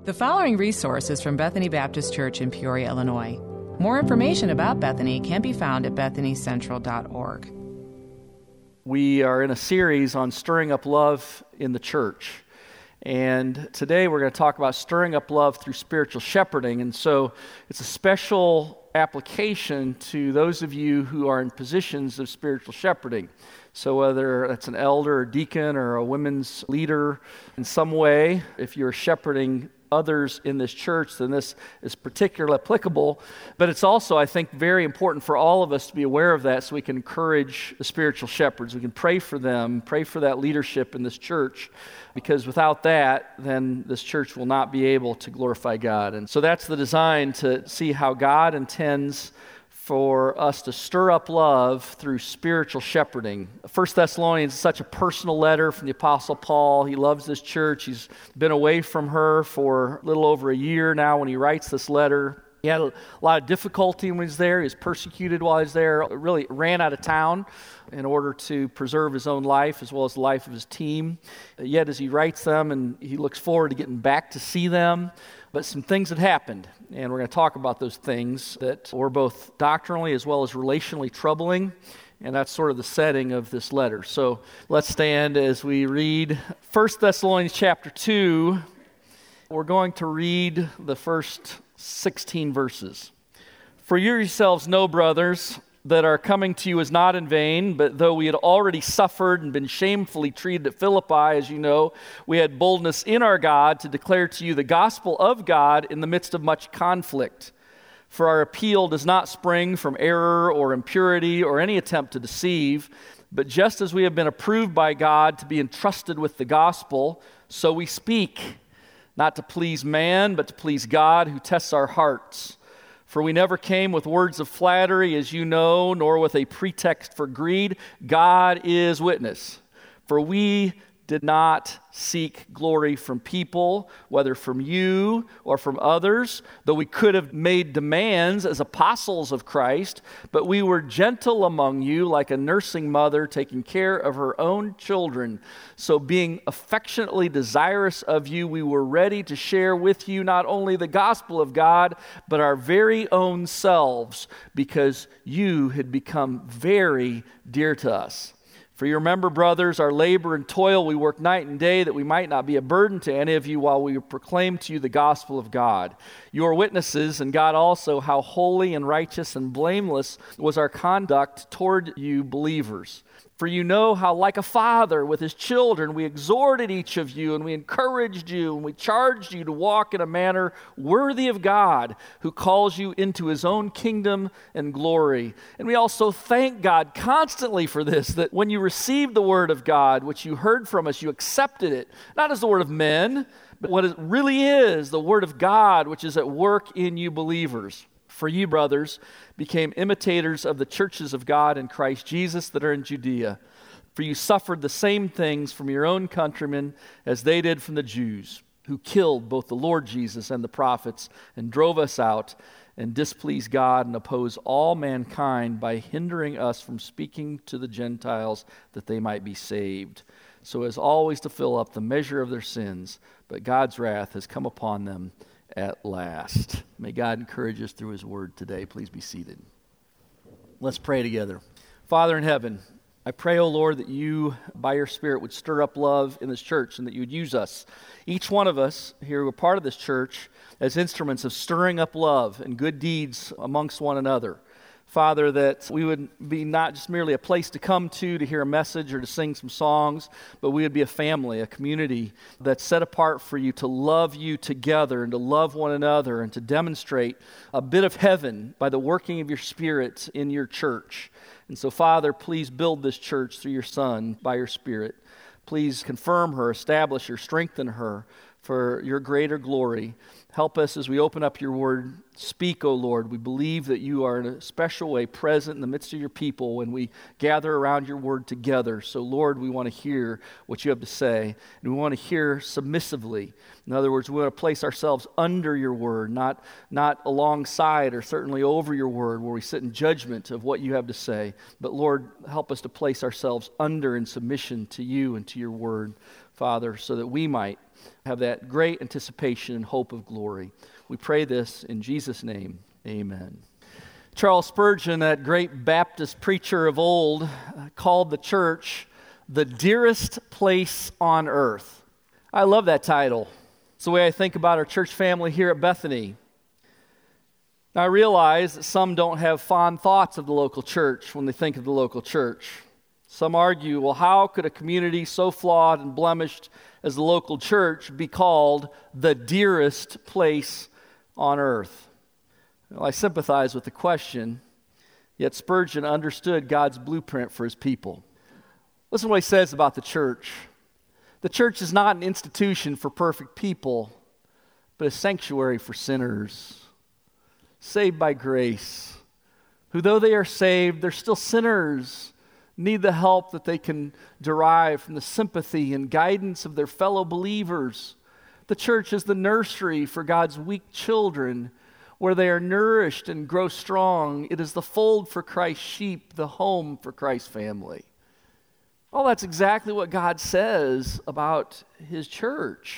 The following resource is from Bethany Baptist Church in Peoria, Illinois. More information about Bethany can be found at bethanycentral.org. We are in a series on stirring up love in the church. And today we're going to talk about stirring up love through spiritual shepherding. And so it's a special application to those of you who are in positions of spiritual shepherding. So whether that's an elder or deacon or a women's leader in some way, if you're shepherding others in this church, then this is particularly applicable. But it's also, I think, very important for all of us to be aware of that so we can encourage the spiritual shepherds. We can pray for them, pray for that leadership in this church, because without that, then this church will not be able to glorify God. And so that's the design, to see how God intends for us to stir up love through spiritual shepherding. 1 Thessalonians is such a personal letter from the Apostle Paul. He loves this church. He's been away from her for a little over a year now when he writes this letter. He had a lot of difficulty when he was there. He was persecuted while he was there. Really ran out of town in order to preserve his own life as well as the life of his team. Yet as he writes them, and he looks forward to getting back to see them, but some things had happened, and we're going to talk about those things that were both doctrinally as well as relationally troubling, and that's sort of the setting of this letter. So let's stand as we read 1 Thessalonians chapter 2. We're going to read the first 16 verses. For you yourselves know, brothers, that our coming to you is not in vain, but though we had already suffered and been shamefully treated at Philippi, as you know, we had boldness in our God to declare to you the gospel of God in the midst of much conflict. For our appeal does not spring from error or impurity or any attempt to deceive, but just as we have been approved by God to be entrusted with the gospel, so we speak, not to please man, but to please God who tests our hearts. For we never came with words of flattery, as you know, nor with a pretext for greed. God is witness. For we did not seek glory from people, whether from you or from others, though we could have made demands as apostles of Christ, but we were gentle among you, like a nursing mother taking care of her own children. So being affectionately desirous of you, we were ready to share with you not only the gospel of God, but our very own selves, because you had become very dear to us. For you remember, brothers, our labor and toil, we worked night and day that we might not be a burden to any of you while we proclaim to you the gospel of God. You are witnesses, and God also, how holy and righteous and blameless was our conduct toward you believers. For you know how, like a father with his children, we exhorted each of you, and we encouraged you, and we charged you to walk in a manner worthy of God, who calls you into his own kingdom and glory. And we also thank God constantly for this, that when you received the word of God, which you heard from us, you accepted it, not as the word of men, but what it really is, the word of God, which is at work in you believers. For you, brothers, became imitators of the churches of God in Christ Jesus that are in Judea. For you suffered the same things from your own countrymen as they did from the Jews, who killed both the Lord Jesus and the prophets and drove us out and displeased God and oppose all mankind by hindering us from speaking to the Gentiles that they might be saved. So as always to fill up the measure of their sins, but God's wrath has come upon them at last. May God encourage us through his word today. Please be seated. Let's pray together. Father in heaven, I pray, O Lord, that you, by your Spirit, would stir up love in this church and that you would use us, each one of us here who are part of this church, as instruments of stirring up love and good deeds amongst one another. Father, that we would be not just merely a place to come to hear a message or to sing some songs, but we would be a family, a community that's set apart for you to love you together and to love one another and to demonstrate a bit of heaven by the working of your Spirit in your church. And so, Father, please build this church through your Son by your Spirit. Please confirm her, establish her, strengthen her for your greater glory. Help us as we open up your word. Speak, O Lord. We believe that you are in a special way present in the midst of your people when we gather around your word together. So, Lord, we want to hear what you have to say, and we want to hear submissively. In other words, we want to place ourselves under your word, not alongside or certainly over your word where we sit in judgment of what you have to say. But, Lord, help us to place ourselves under in submission to you and to your word. Father, so that we might have that great anticipation and hope of glory. We pray this in Jesus' name. Amen. Charles Spurgeon, that great Baptist preacher of old, called the church the dearest place on earth. I love that title. It's the way I think about our church family here at Bethany. Now, I realize that some don't have fond thoughts of the local church when they think of the local church. Some argue, well, how could a community so flawed and blemished as the local church be called the dearest place on earth? Well, I sympathize with the question, yet Spurgeon understood God's blueprint for his people. Listen to what he says about the church. The church is not an institution for perfect people, but a sanctuary for sinners, saved by grace, who though they are saved, they're still sinners, need the help that they can derive from the sympathy and guidance of their fellow believers. The church is the nursery for God's weak children, where they are nourished and grow strong. It is the fold for Christ's sheep, the home for Christ's family. Well, that's exactly what God says about his church.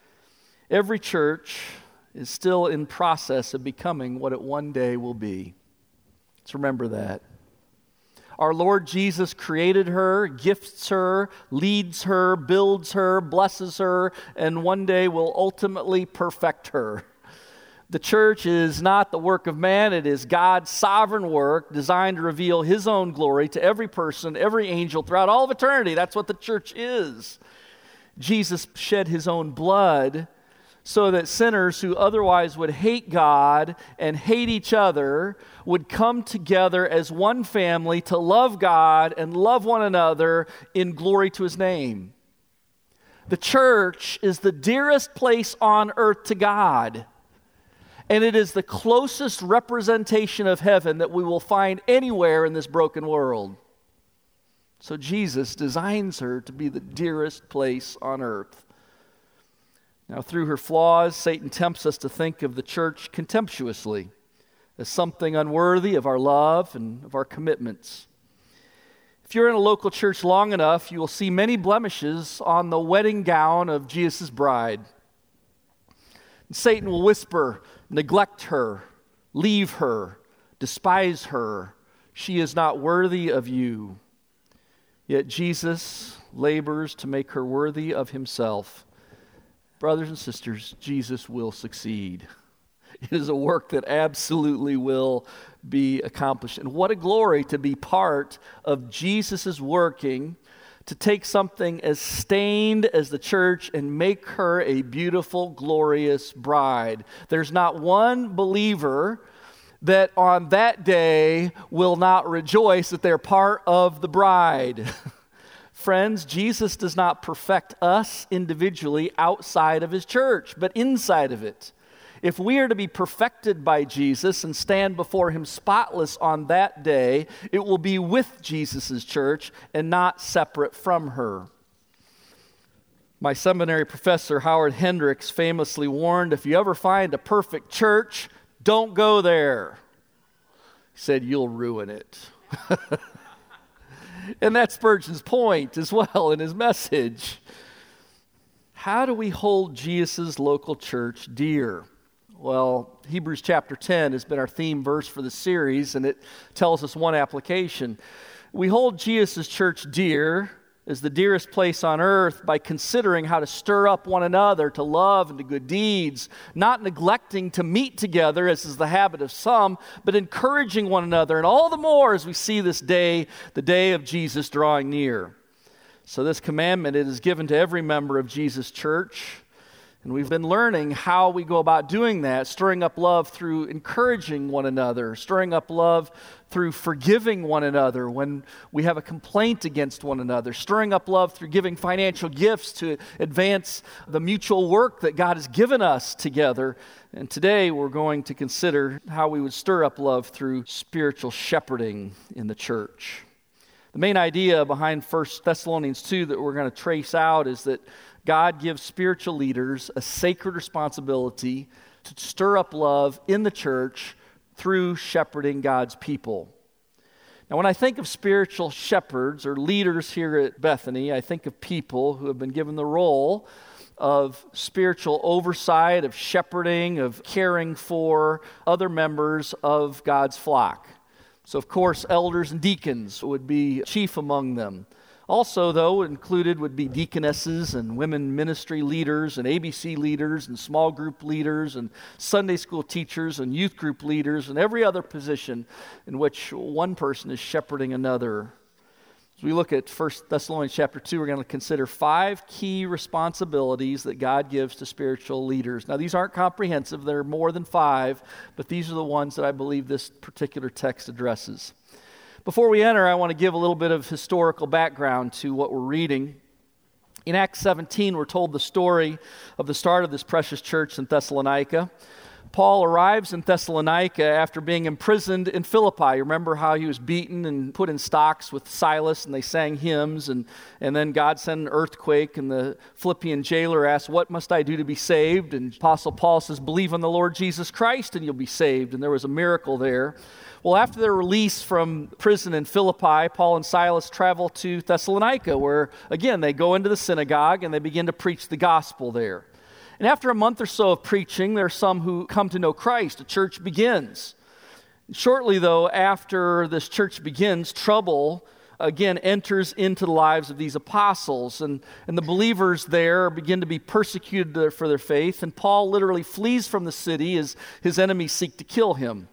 Every church is still in process of becoming what it one day will be. Let's remember that. Our Lord Jesus created her, gifts her, leads her, builds her, blesses her, and one day will ultimately perfect her. The church is not the work of man. It is God's sovereign work designed to reveal his own glory to every person, every angel throughout all of eternity. That's what the church is. Jesus shed his own blood so that sinners who otherwise would hate God and hate each other would come together as one family to love God and love one another in glory to his name. The church is the dearest place on earth to God. And it is the closest representation of heaven that we will find anywhere in this broken world. So Jesus designs her to be the dearest place on earth. Now, through her flaws, Satan tempts us to think of the church contemptuously, as something unworthy of our love and of our commitments. If you're in a local church long enough, you will see many blemishes on the wedding gown of Jesus' bride. And Satan will whisper, neglect her, leave her, despise her. She is not worthy of you. Yet Jesus labors to make her worthy of himself. Brothers and sisters, Jesus will succeed. It is a work that absolutely will be accomplished. And what a glory to be part of Jesus' working to take something as stained as the church and make her a beautiful, glorious bride. There's not one believer that on that day will not rejoice that they're part of the bride. Friends, Jesus does not perfect us individually outside of his church, but inside of it. If we are to be perfected by Jesus and stand before him spotless on that day, it will be with Jesus' church and not separate from her. My seminary professor, Howard Hendricks, famously warned, if you ever find a perfect church, don't go there. He said, you'll ruin it. And that's Spurgeon's point as well in his message. How do we hold Jesus' local church dear? Well, Hebrews chapter 10 has been our theme verse for the series, and it tells us one application. We hold Jesus' church dear as the dearest place on earth by considering how to stir up one another to love and to good deeds, not neglecting to meet together, as is the habit of some, but encouraging one another, and all the more as we see this day, the day of Jesus drawing near. So this commandment, it is given to every member of Jesus' church. And we've been learning how we go about doing that, stirring up love through encouraging one another, stirring up love through forgiving one another when we have a complaint against one another, stirring up love through giving financial gifts to advance the mutual work that God has given us together. And today we're going to consider how we would stir up love through spiritual shepherding in the church. The main idea behind 1 Thessalonians 2 that we're going to trace out is that God gives spiritual leaders a sacred responsibility to stir up love in the church through shepherding God's people. Now, when I think of spiritual shepherds or leaders here at Bethany, I think of people who have been given the role of spiritual oversight, of shepherding, of caring for other members of God's flock. So, of course, elders and deacons would be chief among them. Also, though, included would be deaconesses and women ministry leaders and ABC leaders and small group leaders and Sunday school teachers and youth group leaders and every other position in which one person is shepherding another. As we look at 1 Thessalonians chapter 2, we're going to consider 5 key responsibilities that God gives to spiritual leaders. Now, these aren't comprehensive. There are more than 5, but these are the ones that I believe this particular text addresses. Before we enter, I want to give a little bit of historical background to what we're reading. In Acts 17, we're told the story of the start of this precious church in Thessalonica. Paul arrives in Thessalonica after being imprisoned in Philippi. You remember how he was beaten and put in stocks with Silas, and they sang hymns, and then God sent an earthquake, and the Philippian jailer asked, "What must I do to be saved?" And Apostle Paul says, "Believe on the Lord Jesus Christ, and you'll be saved." And there was a miracle there. Well, after their release from prison in Philippi, Paul and Silas travel to Thessalonica, where, again, they go into the synagogue and they begin to preach the gospel there. And after a month or so of preaching, there are some who come to know Christ. A church begins. Shortly, though, after this church begins, trouble again enters into the lives of these apostles. And the believers there begin to be persecuted for their faith. And Paul literally flees from the city as his enemies seek to kill him.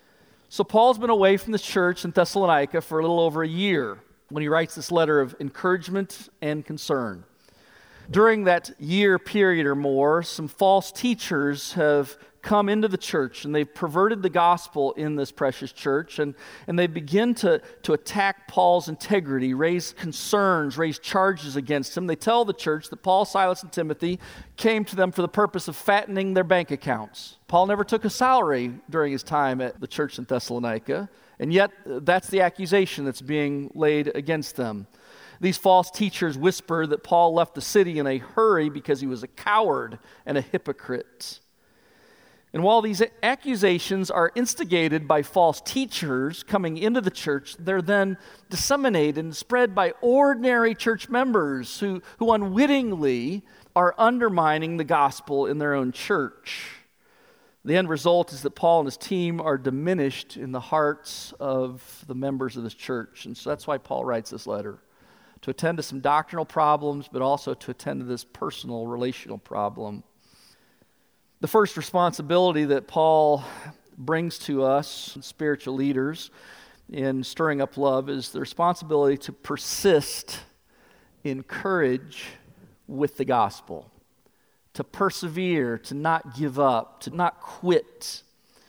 So Paul's been away from the church in Thessalonica for a little over a year when he writes this letter of encouragement and concern. During that year period or more, some false teachers have come into the church, and they've perverted the gospel in this precious church, and they begin to attack Paul's integrity, raise concerns, raise charges against him. They tell the church that Paul, Silas, and Timothy came to them for the purpose of fattening their bank accounts. Paul never took a salary during his time at the church in Thessalonica, and yet that's the accusation that's being laid against them. These false teachers whisper that Paul left the city in a hurry because he was a coward and a hypocrite. And while these accusations are instigated by false teachers coming into the church, they're then disseminated and spread by ordinary church members who unwittingly are undermining the gospel in their own church. The end result is that Paul and his team are diminished in the hearts of the members of this church. And so that's why Paul writes this letter, to attend to some doctrinal problems, but also to attend to this personal, relational problem. The first responsibility that Paul brings to us, spiritual leaders, in stirring up love is the responsibility to persist in courage with the gospel, to persevere, to not give up, to not quit.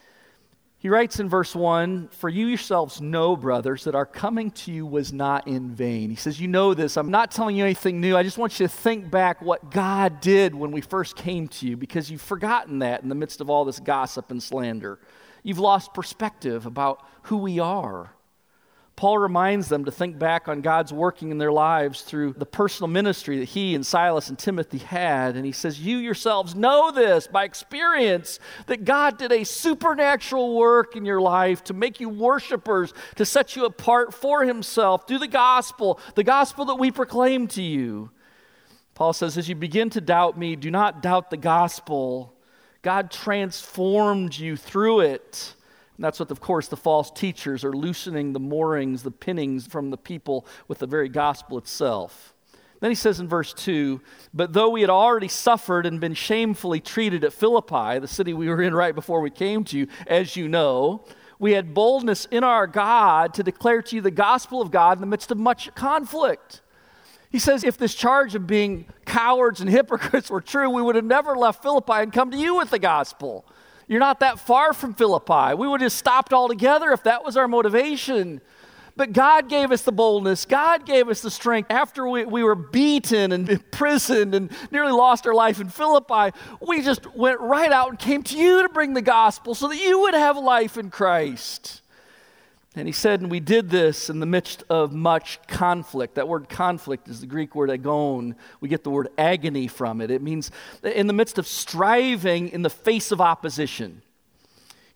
He writes in verse 1, "For you yourselves know, brothers, that our coming to you was not in vain." He says, you know this. I'm not telling you anything new. I just want you to think back what God did when we first came to you, because you've forgotten that in the midst of all this gossip and slander. You've lost perspective about who we are. Paul reminds them to think back on God's working in their lives through the personal ministry that he and Silas and Timothy had. And he says, you yourselves know this by experience, that God did a supernatural work in your life to make you worshipers, to set you apart for himself through the gospel that we proclaim to you. Paul says, as you begin to doubt me, do not doubt the gospel. God transformed you through it. And that's what, of course, the false teachers are loosening the moorings, the pinnings from the people with the very gospel itself. Then he says in verse 2, but though we had already suffered and been shamefully treated at Philippi, the city we were in right before we came to you, as you know, we had boldness in our God to declare to you the gospel of God in the midst of much conflict. He says if this charge of being cowards and hypocrites were true, we would have never left Philippi and come to you with the gospel. You're not that far from Philippi. We would have stopped altogether if that was our motivation. But God gave us the boldness. God gave us the strength. After we were beaten and imprisoned and nearly lost our life in Philippi, we just went right out and came to you to bring the gospel so that you would have life in Christ. And he said, and we did this in the midst of much conflict. That word conflict is the Greek word agon. We get the word agony from it. It means in the midst of striving in the face of opposition.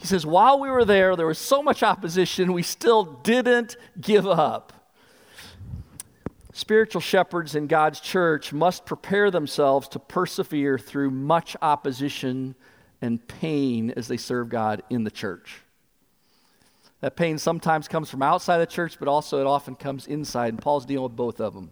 He says, while we were there was so much opposition, we still didn't give up. Spiritual shepherds in God's church must prepare themselves to persevere through much opposition and pain as they serve God in the church. That pain sometimes comes from outside the church, but also it often comes inside, and Paul's dealing with both of them.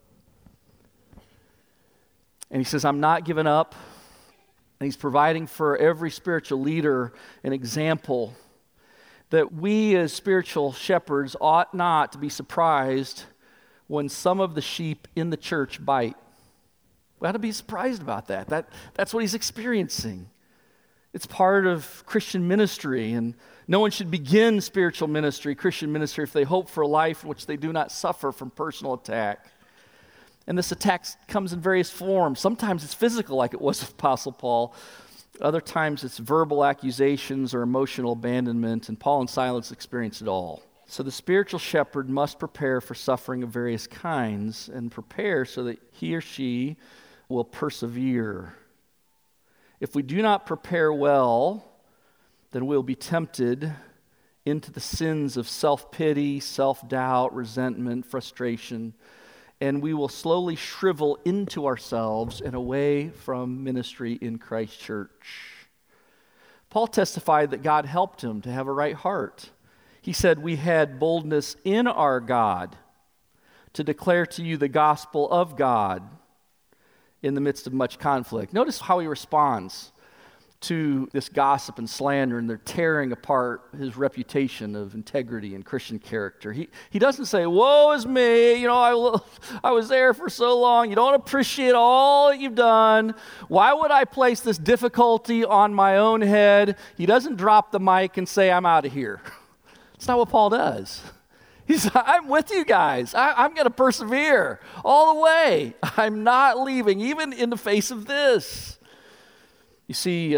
And he says, I'm not giving up. And he's providing for every spiritual leader an example that we as spiritual shepherds ought not to be surprised when some of the sheep in the church bite. We ought to be surprised about that. That's what he's experiencing. It's part of Christian ministry, and no one should begin spiritual ministry, Christian ministry, if they hope for a life in which they do not suffer from personal attack. And this attack comes in various forms. Sometimes it's physical, like it was with Apostle Paul. Other times it's verbal accusations or emotional abandonment, and Paul and Silas experience it all. So the spiritual shepherd must prepare for suffering of various kinds and prepare so that he or she will persevere. If we do not prepare well, then we'll be tempted into the sins of self-pity, self-doubt, resentment, frustration, and we will slowly shrivel into ourselves and away from ministry in Christ's church. Paul testified that God helped him to have a right heart. He said, we had boldness in our God to declare to you the gospel of God in the midst of much conflict. Notice how he responds to this gossip and slander, and they're tearing apart his reputation of integrity and Christian character. He doesn't say, woe is me, I was there for so long, you don't appreciate all that you've done, why would I place this difficulty on my own head? He doesn't drop the mic and say, I'm out of here. That's not what Paul does. He's, I'm with you guys. I'm going to persevere all the way. I'm not leaving, even in the face of this. You see,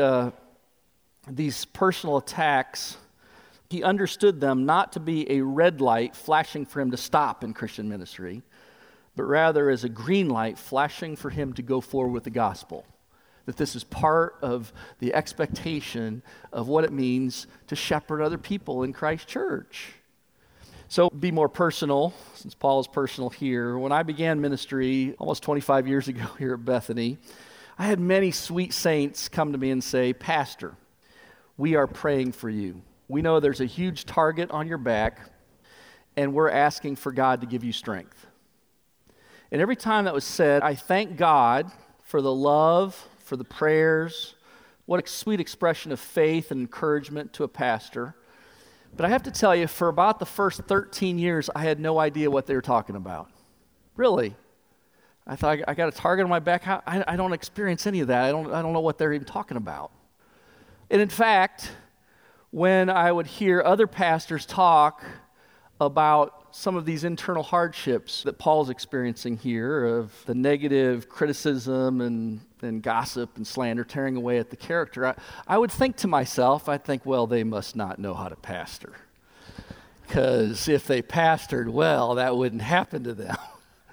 these personal attacks, he understood them not to be a red light flashing for him to stop in Christian ministry, but rather as a green light flashing for him to go forward with the gospel. That this is part of the expectation of what it means to shepherd other people in Christ's church. So be more personal, since Paul is personal here. When I began ministry almost 25 years ago here at Bethany, I had many sweet saints come to me and say, Pastor, we are praying for you. We know there's a huge target on your back, and we're asking for God to give you strength. And every time that was said, I thank God for the love, for the prayers. What a sweet expression of faith and encouragement to a pastor. But I have to tell you, for about the first 13 years, I had no idea what they were talking about. Really. I thought, I got a target on my back. I don't experience any of that. I don't know what they're even talking about. And in fact, when I would hear other pastors talk about some of these internal hardships that Paul's experiencing here, of the negative criticism and gossip and slander tearing away at the character, I would think to myself, well, they must not know how to pastor. Because if they pastored well, that wouldn't happen to them.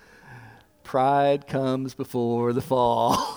Pride comes before the fall.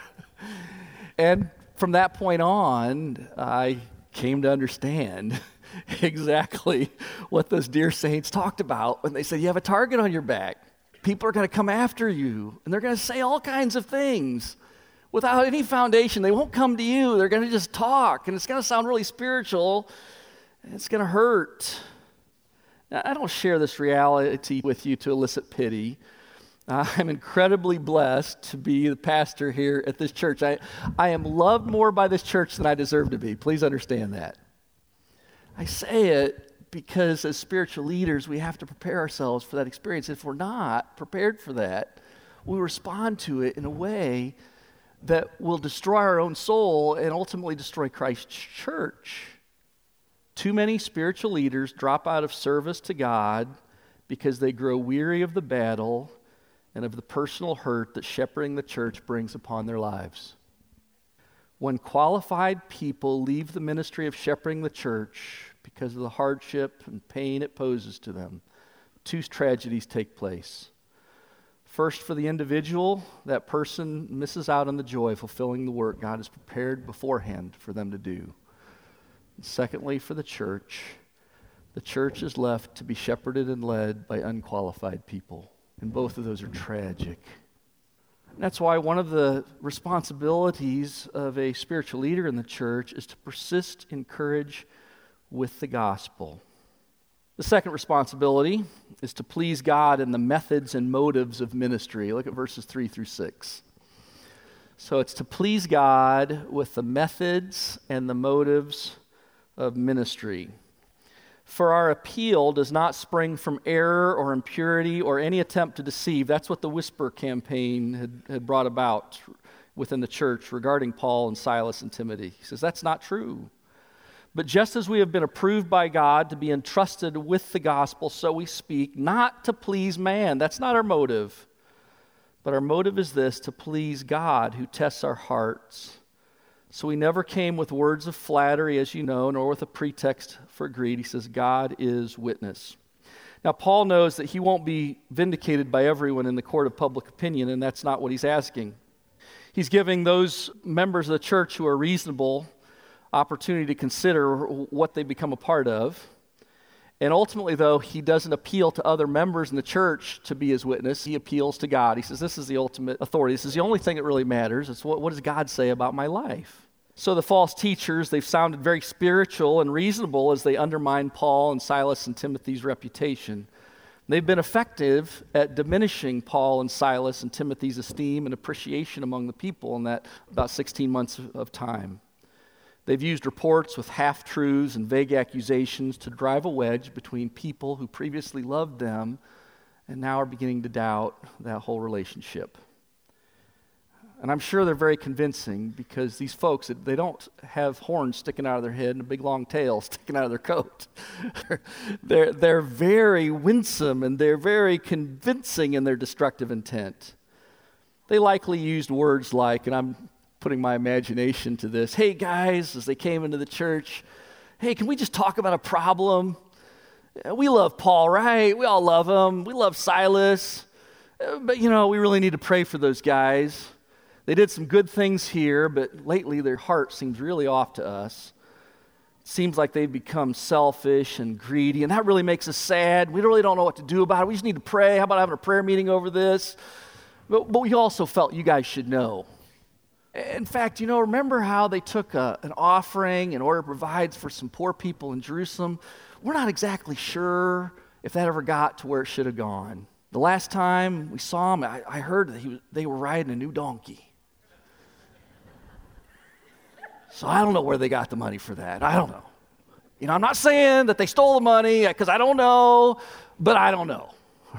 And from that point on, I came to understand exactly what those dear saints talked about when they said, you have a target on your back. People are going to come after you, and they're going to say all kinds of things without any foundation. They won't come to you. They're going to just talk, and it's going to sound really spiritual, and it's going to hurt. Now, I don't share this reality with you to elicit pity. I'm incredibly blessed to be the pastor here at this church. I am loved more by this church than I deserve to be. Please understand that. I say it because as spiritual leaders, we have to prepare ourselves for that experience. If we're not prepared for that, we respond to it in a way that will destroy our own soul and ultimately destroy Christ's church. Too many spiritual leaders drop out of service to God because they grow weary of the battle and of the personal hurt that shepherding the church brings upon their lives. When qualified people leave the ministry of shepherding the church because of the hardship and pain it poses to them, two tragedies take place. First, for the individual, that person misses out on the joy of fulfilling the work God has prepared beforehand for them to do. And secondly, for the church is left to be shepherded and led by unqualified people. And both of those are tragic. And that's why one of the responsibilities of a spiritual leader in the church is to persist in courage with the gospel. The second responsibility is to please God in the methods and motives of ministry. Look at verses 3 through 6. So it's to please God with the methods and the motives of ministry. For our appeal does not spring from error or impurity or any attempt to deceive. That's what the Whisper campaign had brought about within the church regarding Paul and Silas and Timothy. He says that's not true. But just as we have been approved by God to be entrusted with the gospel, so we speak, not to please man. That's not our motive. But our motive is this, to please God who tests our hearts. So we never came with words of flattery, as you know, nor with a pretext for greed. He says, God is witness. Now, Paul knows that he won't be vindicated by everyone in the court of public opinion, and that's not what he's asking. He's giving those members of the church who are reasonable opportunity to consider what they become a part of. And ultimately, though, he doesn't appeal to other members in the church to be his witness. He appeals to God. He says, this is the ultimate authority. This is the only thing that really matters. It's what does God say about my life? So the false teachers, they've sounded very spiritual and reasonable as they undermine Paul and Silas and Timothy's reputation. They've been effective at diminishing Paul and Silas and Timothy's esteem and appreciation among the people in that about 16 months of time. They've used reports with half-truths and vague accusations to drive a wedge between people who previously loved them and now are beginning to doubt that whole relationship. And I'm sure they're very convincing because these folks, they don't have horns sticking out of their head and a big long tail sticking out of their coat. They're very winsome and they're very convincing in their destructive intent. They likely used words like, and I'm putting my imagination to this, hey guys, as they came into the church, hey, can we just talk about a problem? We love Paul, right? We all love him. We love Silas. But, we really need to pray for those guys. They did some good things here, but lately their heart seems really off to us. It seems like they've become selfish and greedy, and that really makes us sad. We really don't know what to do about it. We just need to pray. How about having a prayer meeting over this? But we also felt you guys should know. In fact, remember how they took an offering in order to provide for some poor people in Jerusalem? We're not exactly sure if that ever got to where it should have gone. The last time we saw him, I heard that they were riding a new donkey. So I don't know where they got the money for that. I don't know. I'm not saying that they stole the money because I don't know, but I don't know.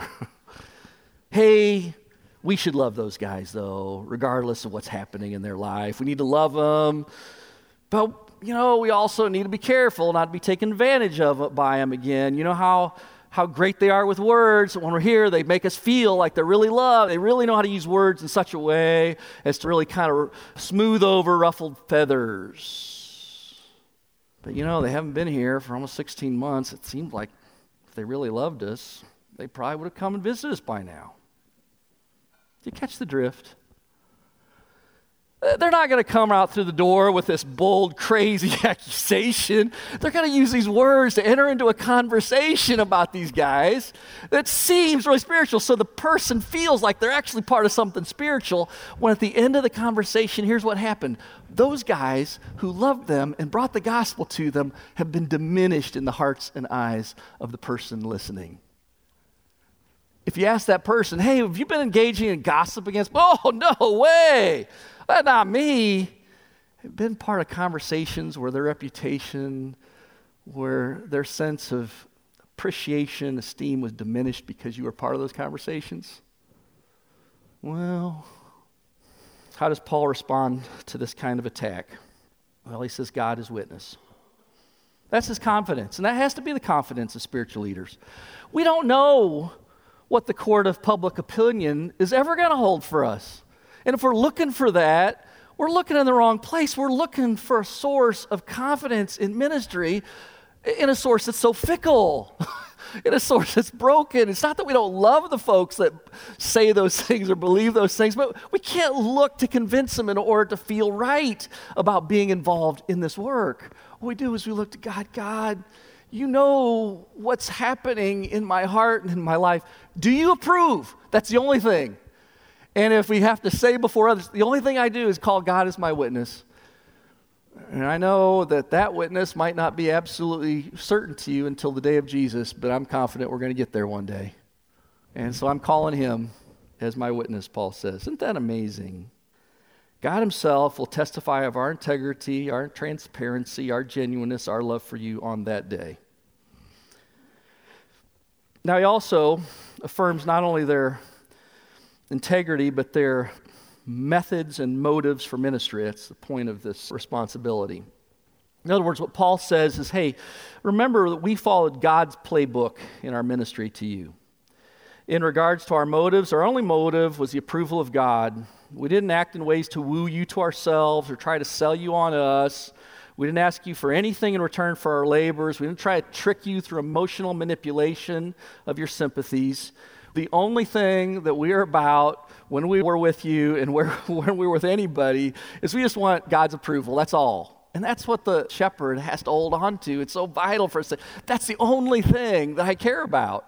Hey, we should love those guys, though, regardless of what's happening in their life. We need to love them. But, we also need to be careful not to be taken advantage of by them again. You know how great they are with words. When we're here, they make us feel like they're really loved. They really know how to use words in such a way as to really kind of smooth over ruffled feathers. But, they haven't been here for almost 16 months. It seemed like if they really loved us, they probably would have come and visited us by now. Do you catch the drift? They're not going to come out through the door with this bold, crazy accusation. They're going to use these words to enter into a conversation about these guys that seems really spiritual. So the person feels like they're actually part of something spiritual, when at the end of the conversation, here's what happened. Those guys who loved them and brought the gospel to them have been diminished in the hearts and eyes of the person listening. If you ask that person, hey, have you been engaging in gossip against? Oh, no way. That's not me. I've been part of conversations where their reputation, where their sense of appreciation, esteem was diminished because you were part of those conversations. Well, how does Paul respond to this kind of attack? Well, he says God is witness. That's his confidence, and that has to be the confidence of spiritual leaders. We don't know what the court of public opinion is ever going to hold for us. And if we're looking for that, we're looking in the wrong place. We're looking for a source of confidence in ministry, in a source that's so fickle, in a source that's broken. It's not that we don't love the folks that say those things or believe those things, but we can't look to convince them in order to feel right about being involved in this work. What we do is we look to God. God, you know what's happening in my heart and in my life. Do you approve? That's the only thing. And if we have to say before others, the only thing I do is call God as my witness. And I know that that witness might not be absolutely certain to you until the day of Jesus, but I'm confident we're going to get there one day. And so I'm calling him as my witness, Paul says. Isn't that amazing? God himself will testify of our integrity, our transparency, our genuineness, our love for you on that day. Now he also affirms not only their integrity, but their methods and motives for ministry. That's the point of this responsibility. In other words, what Paul says is, hey, remember that we followed God's playbook in our ministry to you. In regards to our motives, our only motive was the approval of God. We didn't act in ways to woo you to ourselves or try to sell you on us. We didn't ask you for anything in return for our labors. We didn't try to trick you through emotional manipulation of your sympathies. The only thing that we are about when we were with you and when we were with anybody is we just want God's approval. That's all. And that's what the shepherd has to hold on to. It's so vital for us. That's the only thing that I care about.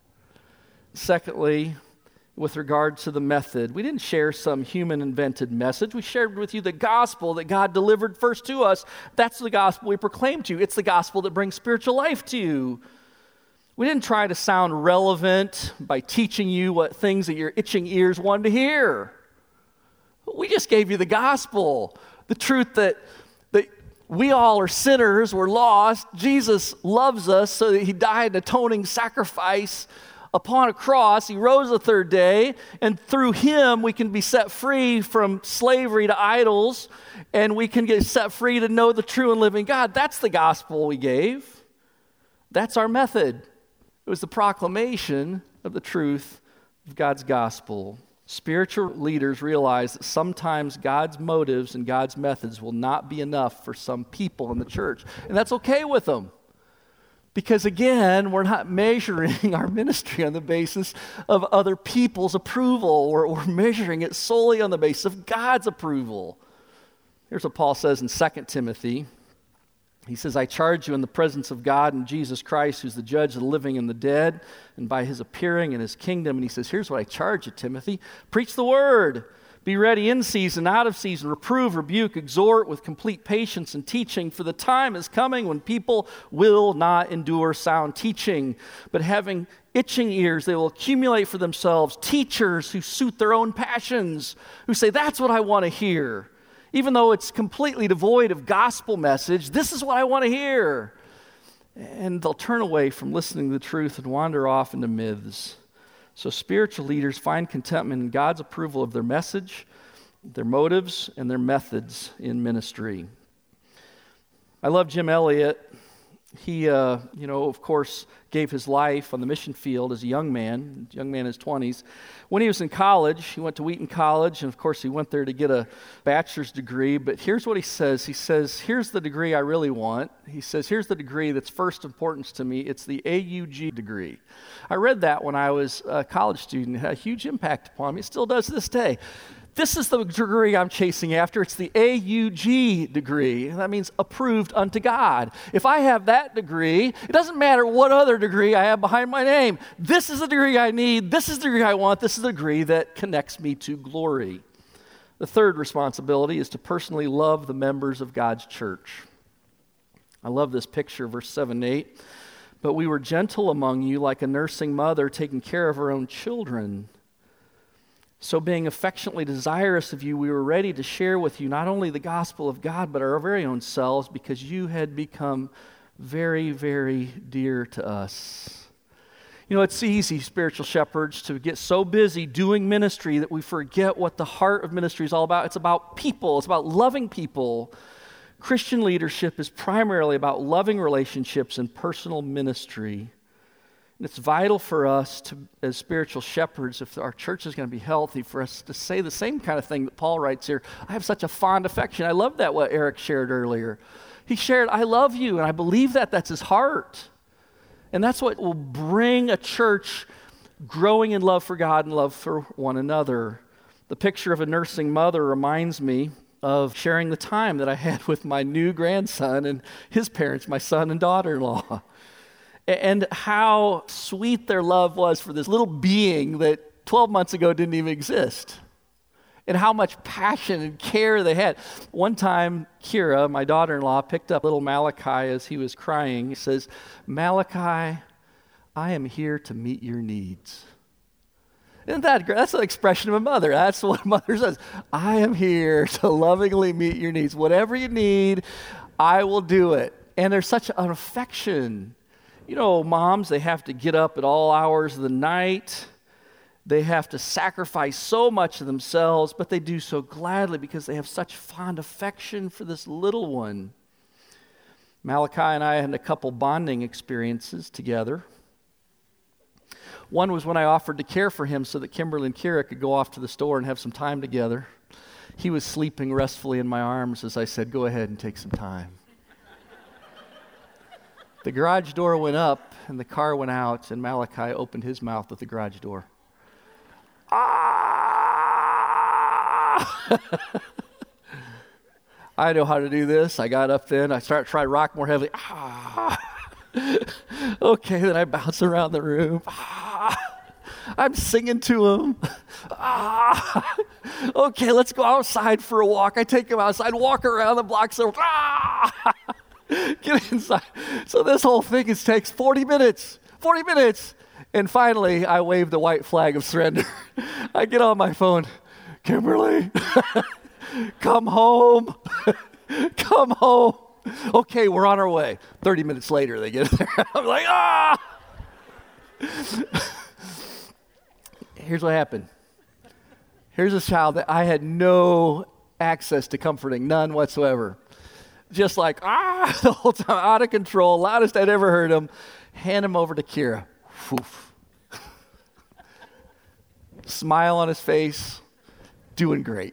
Secondly, with regard to the method, we didn't share some human-invented message. We shared with you the gospel that God delivered first to us. That's the gospel we proclaim to you. It's the gospel that brings spiritual life to you. We didn't try to sound relevant by teaching you what things that your itching ears wanted to hear. We just gave you the gospel, the truth that we all are sinners, we're lost. Jesus loves us so that he died an atoning sacrifice upon a cross. He rose the third day, and through him we can be set free from slavery to idols, and we can get set free to know the true and living God. That's the gospel we gave. That's our method. It was the proclamation of the truth of God's gospel. Spiritual leaders realize that sometimes God's motives and God's methods will not be enough for some people in the church. And that's okay with them. Because again, we're not measuring our ministry on the basis of other people's approval. We're measuring it solely on the basis of God's approval. Here's what Paul says in 2 Timothy. He says, I charge you in the presence of God and Jesus Christ, who's the judge of the living and the dead, and by his appearing in his kingdom. And he says, here's what I charge you, Timothy. Preach the word. Be ready in season, out of season. Reprove, rebuke, exhort with complete patience and teaching. For the time is coming when people will not endure sound teaching, but having itching ears, they will accumulate for themselves teachers who suit their own passions, who say, that's what I want to hear. Even though it's completely devoid of gospel message, this is what I want to hear. And they'll turn away from listening to the truth and wander off into myths. So spiritual leaders find contentment in God's approval of their message, their motives, and their methods in ministry. I love Jim Elliot. He, of course, gave his life on the mission field as a young man in his 20s. When he was in college, he went to Wheaton College, and of course he went there to get a bachelor's degree. But here's what he says. He says, here's the degree I really want. He says, here's the degree that's first importance to me. It's the AUG degree. I read that when I was a college student. It had a huge impact upon me. It still does to this day. This is the degree I'm chasing after. It's the AUG degree. That means approved unto God. If I have that degree, it doesn't matter what other degree I have behind my name. This is the degree I need. This is the degree I want. This is the degree that connects me to glory. The third responsibility is to personally love the members of God's church. I love this picture, verse 7 and 8. But we were gentle among you like a nursing mother taking care of her own children. So being affectionately desirous of you, we were ready to share with you not only the gospel of God, but our very own selves, because you had become very, very dear to us. You know, it's easy, spiritual shepherds, to get so busy doing ministry that we forget what the heart of ministry is all about. It's about people. It's about loving people. Christian leadership is primarily about loving relationships and personal ministry. And it's vital for us to, as spiritual shepherds, if our church is going to be healthy, for us to say the same kind of thing that Paul writes here. I have such a fond affection. I love that, what Eric shared earlier. He shared, I love you, and I believe that that's his heart. And that's what will bring a church growing in love for God and love for one another. The picture of a nursing mother reminds me of sharing the time that I had with my new grandson and his parents, my son and daughter-in-law, and how sweet their love was for this little being that 12 months ago didn't even exist, and how much passion and care they had. One time, Kira, my daughter-in-law, picked up little Malachi as he was crying. He says, Malachi, I am here to meet your needs. Isn't that great? That's an expression of a mother. That's what a mother says. I am here to lovingly meet your needs. Whatever you need, I will do it. And there's such an affection. You know, moms, they have to get up at all hours of the night. They have to sacrifice so much of themselves, but they do so gladly because they have such fond affection for this little one. Malachi and I had a couple bonding experiences together. One was when I offered to care for him so that Kimberly and Kira could go off to the store and have some time together. He was sleeping restfully in my arms as I said, go ahead and take some time. The garage door went up and the car went out, and Malachi opened his mouth at the garage door. Ah! I know how to do this. I got up then. I started trying to rock more heavily. Ah! Okay, then I bounce around the room. Ah, I'm singing to him. Ah, okay, let's go outside for a walk. I take him outside, walk around the block. So, get inside. So this whole thing takes 40 minutes. 40 minutes. And finally, I wave the white flag of surrender. I get on my phone. Kimberly, come home. Come home. Okay, we're on our way. 30 minutes later, they get there. I'm like, ah! Here's what happened. Here's a child that I had no access to comforting, none whatsoever. Just like, the whole time, out of control, loudest I'd ever heard him. Hand him over to Kira. Woof. Smile on his face, doing great.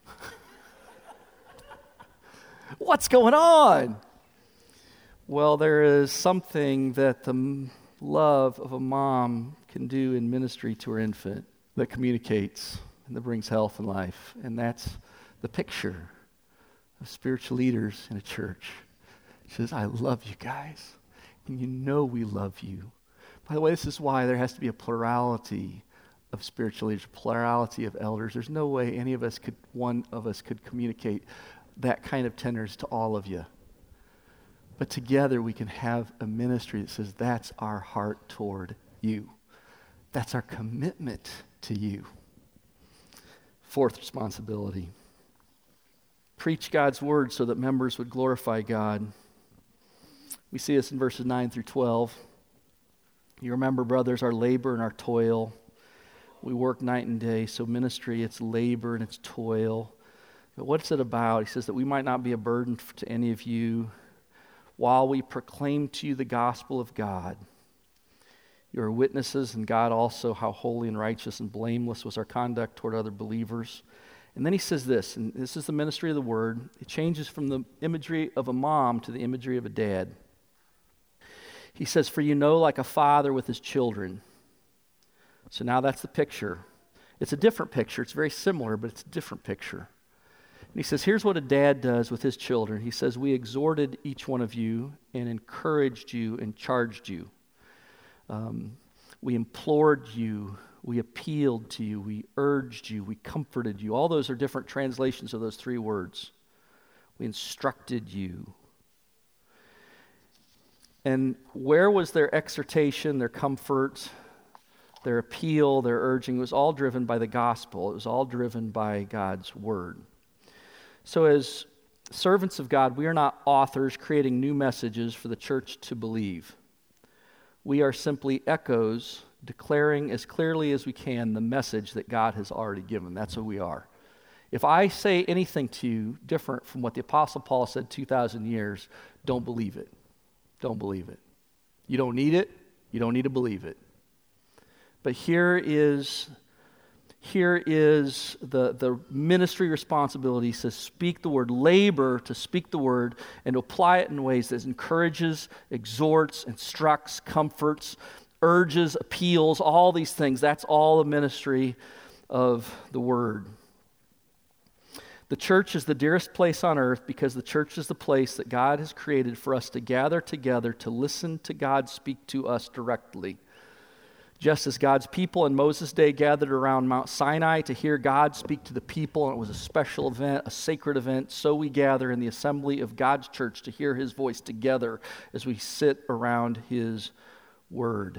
What's going on? Well, there is something that the love of a mom can do in ministry to her infant that communicates and that brings health and life. And that's the picture of spiritual leaders in a church. She says, I love you guys, and you know we love you. By the way, this is why there has to be a plurality of spiritual leaders, a plurality of elders. There's no way one of us could communicate that kind of tenderness to all of you. But together we can have a ministry that says that's our heart toward you. That's our commitment to you. Fourth responsibility. Preach God's word so that members would glorify God. We see this in verses 9 through 12. You remember, brothers, our labor and our toil. We work night and day, so ministry, it's labor and it's toil. But what's it about? He says that we might not be a burden to any of you while we proclaim to you the gospel of God. You are witnesses, and God also, how holy and righteous and blameless was our conduct toward other believers. And then he says this, and this is the ministry of the word. It changes from the imagery of a mom to the imagery of a dad. He says, for you know like a father with his children. So now that's the picture. It's a different picture. It's very similar, but it's a different picture. And he says, here's what a dad does with his children. He says, we exhorted each one of you and encouraged you and charged you. We implored you. We appealed to you. We urged you. We comforted you. All those are different translations of those three words. We instructed you. And where was their exhortation, their comfort, their appeal, their urging? It was all driven by the gospel. It was all driven by God's word. So as servants of God, we are not authors creating new messages for the church to believe. We are simply echoes declaring as clearly as we can the message that God has already given. That's who we are. If I say anything to you different from what the Apostle Paul said 2,000 years, don't believe it. Don't believe it. You don't need it. You don't need to believe it. But here is here is the ministry responsibility. He says, speak the word, labor to speak the word and to apply it in ways that encourages, exhorts, instructs, comforts, urges, appeals, all these things. That's all the ministry of the word. The church is the dearest place on earth because the church is the place that God has created for us to gather together to listen to God speak to us directly. Just as God's people in Moses' day gathered around Mount Sinai to hear God speak to the people, and it was a special event, a sacred event, so we gather in the assembly of God's church to hear his voice together as we sit around his word.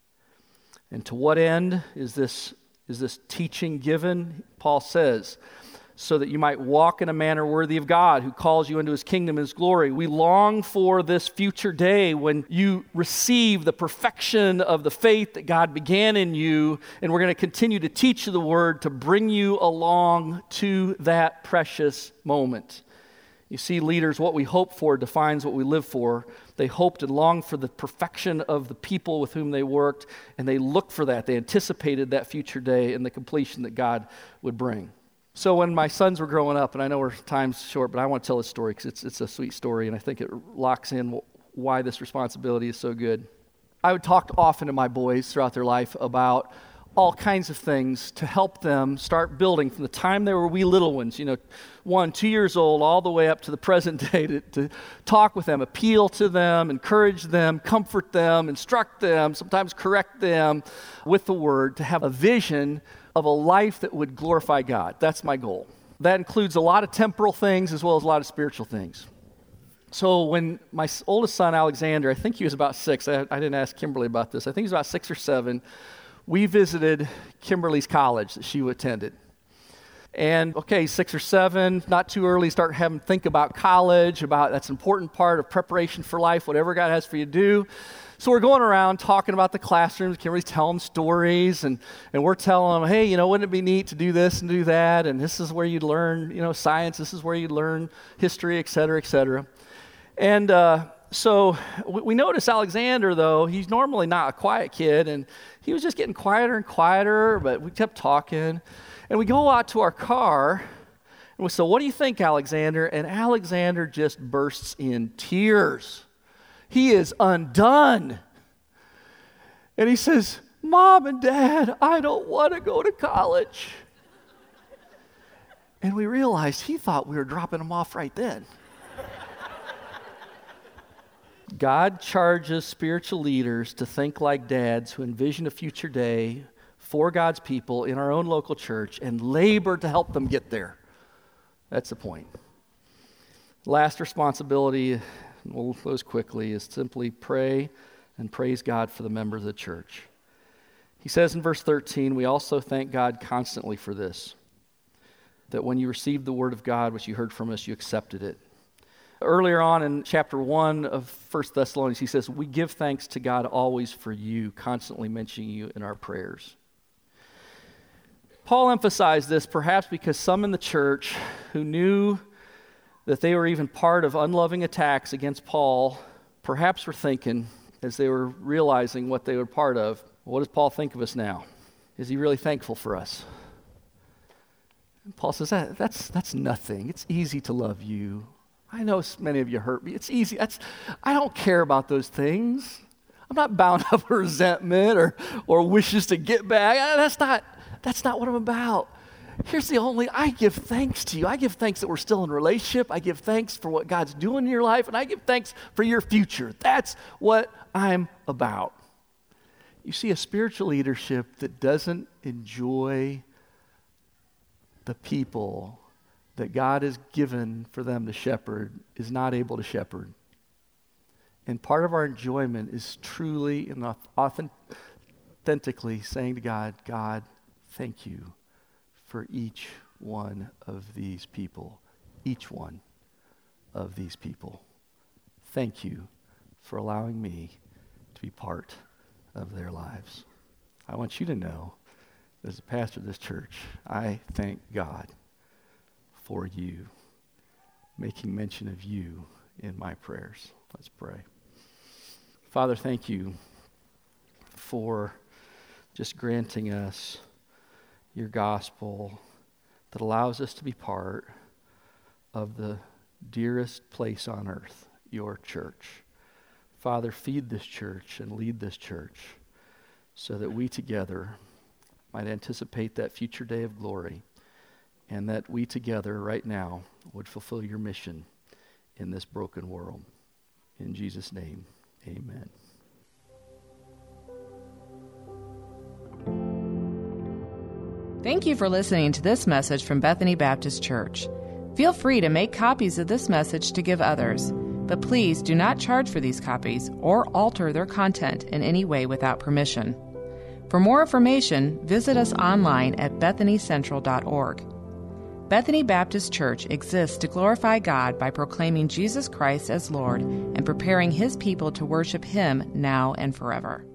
And to what end is this teaching given? Paul says, so that you might walk in a manner worthy of God who calls you into his kingdom and his glory. We long for this future day when you receive the perfection of the faith that God began in you, and we're going to continue to teach you the word to bring you along to that precious moment. You see, leaders, what we hope for defines what we live for. They hoped and longed for the perfection of the people with whom they worked, and they looked for that. They anticipated that future day and the completion that God would bring. So when my sons were growing up, and I know our time's short, but I want to tell this story because it's a sweet story, and I think it locks in why this responsibility is so good. I would talk often to my boys throughout their life about all kinds of things to help them start building from the time they were wee little ones, 1, 2 years old, all the way up to the present day, to talk with them, appeal to them, encourage them, comfort them, instruct them, sometimes correct them with the word, to have a vision of a life that would glorify God. That's my goal. That includes a lot of temporal things as well as a lot of spiritual things. So when my oldest son, Alexander, I think he was about 6, I didn't ask Kimberly about this, I think he was about 6 or 7, we visited Kimberly's college that she attended. And 6 or 7, not too early, start having think about college, that's an important part of preparation for life, whatever God has for you to do. So we're going around talking about the classrooms. Kimberly's telling stories, and we're telling them, hey, wouldn't it be neat to do this and do that? And this is where you'd learn, science. This is where you'd learn history, et cetera, et cetera. And so we notice Alexander, though, he's normally not a quiet kid, and he was just getting quieter and quieter, but we kept talking. And we go out to our car, and we say, what do you think, Alexander? And Alexander just bursts in tears. He is undone. And he says, Mom and Dad, I don't want to go to college. And we realized he thought we were dropping him off right then. God charges spiritual leaders to think like dads who envision a future day for God's people in our own local church and labor to help them get there. That's the point. Last responsibility, we'll close quickly, is simply pray and praise God for the members of the church. He says in verse 13, we also thank God constantly for this, that when you received the word of God, which you heard from us, you accepted it. Earlier on in chapter 1 of 1 Thessalonians, he says, we give thanks to God always for you, constantly mentioning you in our prayers. Paul emphasized this perhaps because some in the church who knew that they were even part of unloving attacks against Paul, perhaps were thinking, as they were realizing what they were part of, what does Paul think of us now? Is he really thankful for us? And Paul says, that's nothing. It's easy to love you. I know many of you hurt me. It's easy. I don't care about those things. I'm not bound up with resentment or wishes to get back. That's not what I'm about. I give thanks to you. I give thanks that we're still in a relationship. I give thanks for what God's doing in your life, and I give thanks for your future. That's what I'm about. You see, a spiritual leadership that doesn't enjoy the people that God has given for them to shepherd is not able to shepherd. And part of our enjoyment is truly and authentically saying to God, God, thank you for each one of these people. Each one of these people. Thank you for allowing me to be part of their lives. I want you to know, as a pastor of this church, I thank God for you, making mention of you in my prayers. Let's pray. Father, thank you for just granting us your gospel that allows us to be part of the dearest place on earth, your church. Father, feed this church and lead this church so that we together might anticipate that future day of glory, and that we together right now would fulfill your mission in this broken world. In Jesus' name, amen. Thank you for listening to this message from Bethany Baptist Church. Feel free to make copies of this message to give others, but please do not charge for these copies or alter their content in any way without permission. For more information, visit us online at bethanycentral.org. Bethany Baptist Church exists to glorify God by proclaiming Jesus Christ as Lord and preparing His people to worship Him now and forever.